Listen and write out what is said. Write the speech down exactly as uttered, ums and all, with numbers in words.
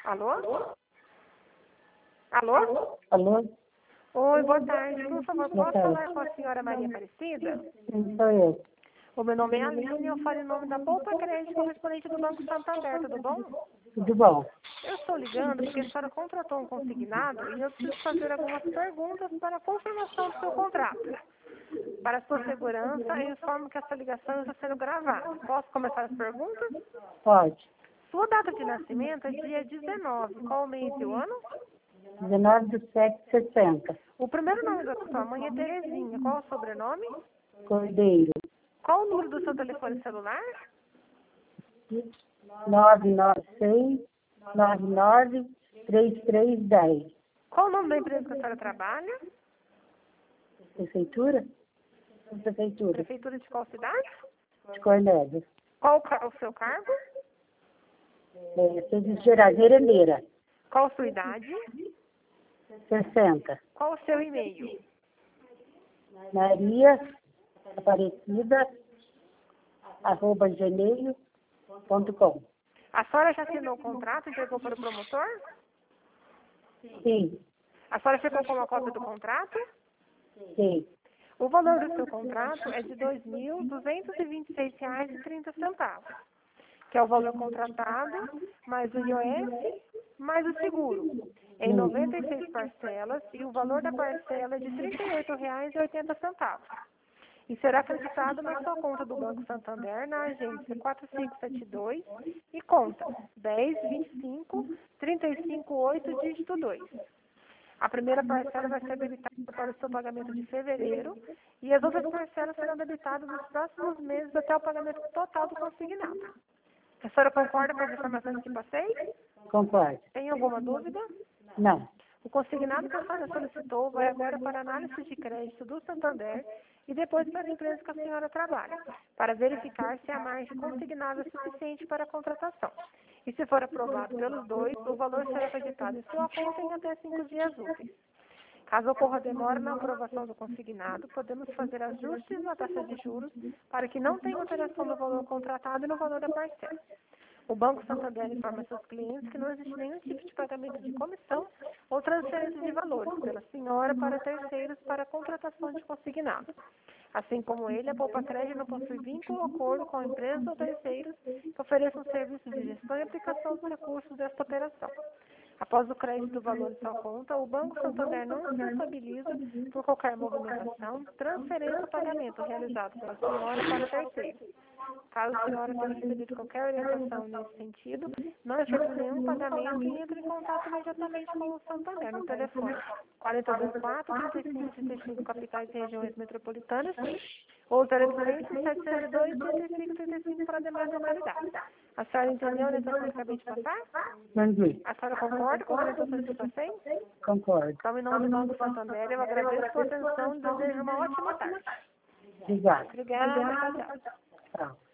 Alô? Alô? Alô? Oi, boa tarde. Por favor, Boa posso tarde. falar com a senhora Maria Aparecida? Sim, sou eu. O meu nome é Aline e eu falo em nome da Poupa Crédito, correspondente do Banco Santander, tudo bom? Tudo bom? Eu estou ligando porque a senhora contratou um consignado e eu preciso fazer algumas perguntas para a confirmação do seu contrato. Para a sua segurança, eu informo que essa ligação está sendo gravada. Posso começar as perguntas? Pode. Sua data de nascimento é dia dezenove. Qual o mês e o ano? dezenove de sete de sessenta. O primeiro nome da sua mãe é Terezinha. Qual o sobrenome? Cordeiro. Qual o número do seu telefone celular? nove nove seis, nove nove, três três um zero. Qual o nome da empresa que a senhora trabalha? Prefeitura? Prefeitura. Prefeitura de qual cidade? De Cornélia. Qual o, ca- o seu cargo? É, Serviço Geral, Merendeira. Qual a sua idade? sessenta. Qual o seu e-mail? Maria Aparecida, arroba gmail ponto com. A senhora já assinou o contrato e entregou para o promotor? Sim, A senhora ficou com uma cópia do contrato? sim. O valor do seu contrato é de dois mil duzentos e vinte e seis reais e trinta centavos, que é o valor contratado, mais o I O S, mais o seguro, em noventa e seis parcelas, e o valor da parcela é de trinta e oito reais e oitenta centavos. E será acreditado na sua conta do Banco Santander, na agência quatro cinco sete dois e conta dez, vinte e cinco, trinta e cinco, oito, dígito dois. A primeira parcela vai ser debitada para o seu pagamento de fevereiro e as outras parcelas serão debitadas nos próximos meses até o pagamento total do consignado. A senhora concorda com as informações que passei? Concordo. Tem alguma dúvida? Não. O consignado que a senhora solicitou vai agora para análise de crédito do Santander e depois para as empresas que a senhora trabalha, para verificar se a margem consignável é suficiente para a contratação. E se for aprovado pelos dois, o valor será acreditado em sua conta em até cinco dias úteis. Caso ocorra demora na aprovação do consignado, podemos fazer ajustes na taxa de juros para que não tenha alteração no valor contratado e no valor da parcela. O Banco Santander informa seus clientes que não existe nenhum tipo de pagamento de comissão ou transferência de valores pela senhora para terceiros para a contratação de consignado. Assim como ele, a Poupa Crédito não possui vínculo ou acordo com empresas ou terceiros que ofereçam serviços de gestão e aplicação dos recursos desta operação. Após o crédito do valor em sua conta, o Banco Santander não se responsabiliza por qualquer movimentação, transferência ou pagamento realizado pela senhora para terceiros. Caso a senhora tenha recebido qualquer orientação nesse sentido, não efetue nenhum pagamento e entre em contato imediatamente com o Santander no telefone quatro dois quatro, três cinco três cinco capitais e regiões metropolitanas ou zero oitocentos, sete zero dois, trinta e cinco trinta e cinco para demais localidades. A senhora entendeu a orientação que acabei de passar? Entendi. A senhora concorda com as orientações que passei? Concordo. Então, em nome do Banco Santander, eu agradeço a sua atenção e desejo uma ótima tarde. Obrigada. Obrigada, tchau, tchau. Tchau.